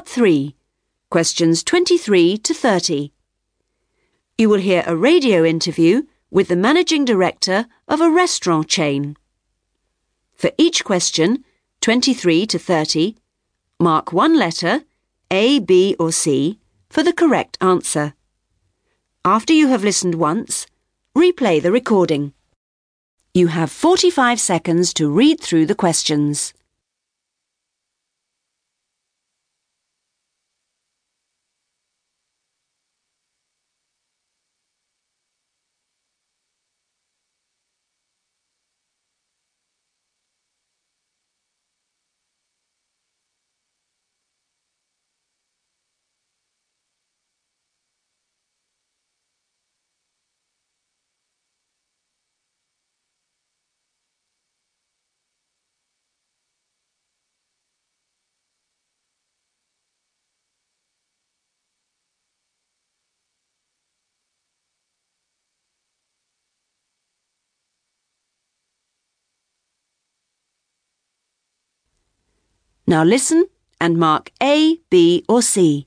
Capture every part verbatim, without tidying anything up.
Part three, questions twenty-three to thirty. You will hear a radio interview with the managing director of a restaurant chain. For each question, twenty-three to thirty, mark one letter, A, B or C, for the correct answer. After you have listened once, replay the recording. You have forty-five seconds to read through the questions. Now listen and mark A, B or C.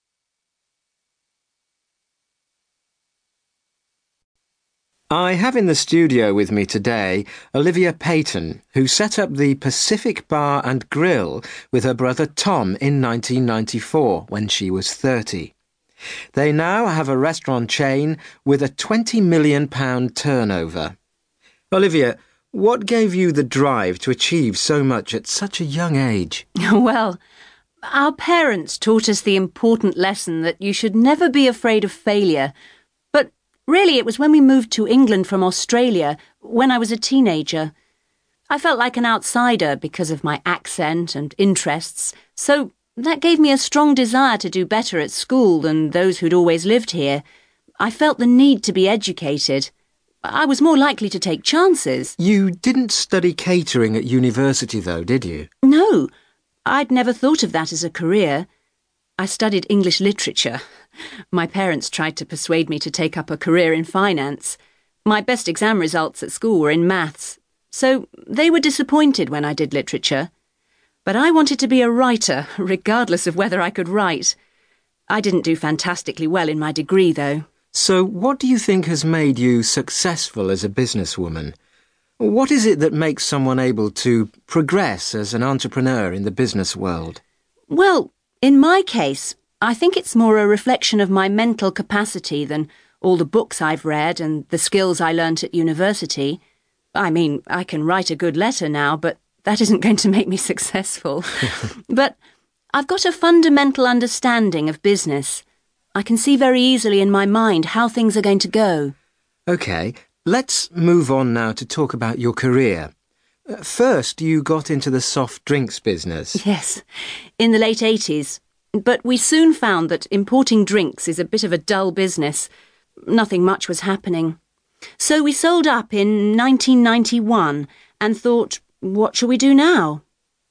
I have in the studio with me today Olivia Payton, who set up the Pacific Bar and Grill with her brother Tom in nineteen ninety-four when she was thirty. They now have a restaurant chain with a twenty million pound turnover. Olivia, what gave you the drive to achieve so much at such a young age? Well, our parents taught us the important lesson that you should never be afraid of failure. But really it was when we moved to England from Australia, when I was a teenager. I felt like an outsider because of my accent and interests, so that gave me a strong desire to do better at school than those who'd always lived here. I felt the need to be educated. I was more likely to take chances. You didn't study catering at university though, did you? No, I'd never thought of that as a career. I studied English literature. My parents tried to persuade me to take up a career in finance. My best exam results at school were in maths, so they were disappointed when I did literature. But I wanted to be a writer, regardless of whether I could write. I didn't do fantastically well in my degree, though. So what do you think has made you successful as a businesswoman? What is it that makes someone able to progress as an entrepreneur in the business world? Well, in my case, I think it's more a reflection of my mental capacity than all the books I've read and the skills I learnt at university. I mean, I can write a good letter now, but that isn't going to make me successful. But I've got a fundamental understanding of business. I can see very easily in my mind how things are going to go. OK, let's move on now to talk about your career. First, you got into the soft drinks business. Yes, in the late eighties. But we soon found that importing drinks is a bit of a dull business. Nothing much was happening. So we sold up in nineteen ninety-one and thought, what shall we do now?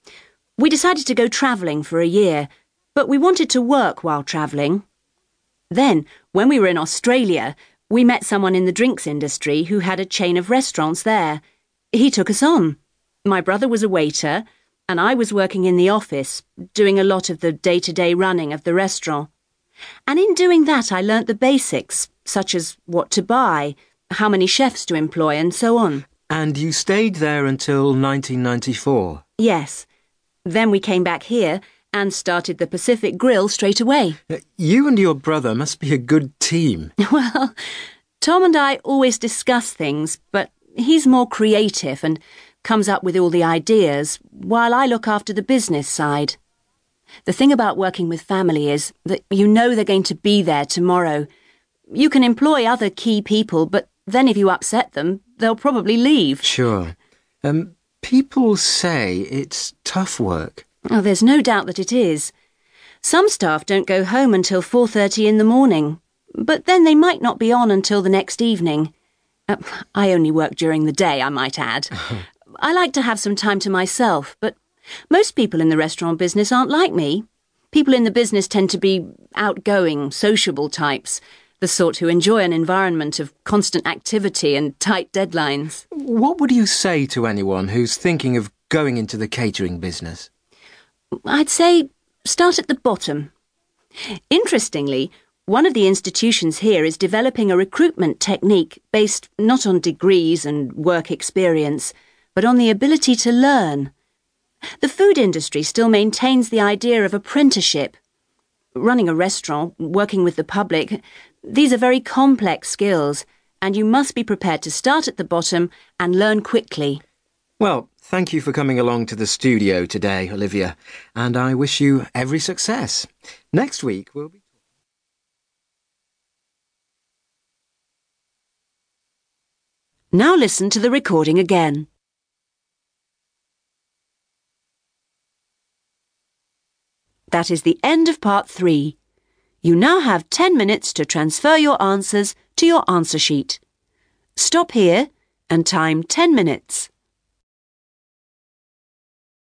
We decided to go travelling for a year, but we wanted to work while travelling. Then, when we were in Australia, we met someone in the drinks industry who had a chain of restaurants there. He took us on. My brother was a waiter, and I was working in the office, doing a lot of the day-to-day running of the restaurant. And in doing that, I learnt the basics, such as what to buy, how many chefs to employ, and so on. And you stayed there until nineteen ninety-four? Yes. Then we came back here and started the Pacific Grill straight away. You and your brother must be a good team. Well, Tom and I always discuss things, but he's more creative and comes up with all the ideas, while I look after the business side. The thing about working with family is that you know they're going to be there tomorrow. You can employ other key people, but then if you upset them, they'll probably leave. Sure. Um, people say it's tough work. Oh, there's no doubt that it is. Some staff don't go home until four thirty in the morning, but then they might not be on until the next evening. Uh, I only work during the day, I might add. I like to have some time to myself, but most people in the restaurant business aren't like me. People in the business tend to be outgoing, sociable types, the sort who enjoy an environment of constant activity and tight deadlines. What would you say to anyone who's thinking of going into the catering business? I'd say start at the bottom. Interestingly, one of the institutions here is developing a recruitment technique based not on degrees and work experience, but on the ability to learn. The food industry still maintains the idea of apprenticeship. Running a restaurant, working with the public, these are very complex skills, and you must be prepared to start at the bottom and learn quickly. Well, thank you for coming along to the studio today, Olivia, and I wish you every success. Next week we'll be... Now listen to the recording again. That is the end of part three. You now have ten minutes to transfer your answers to your answer sheet. Stop here and time ten minutes.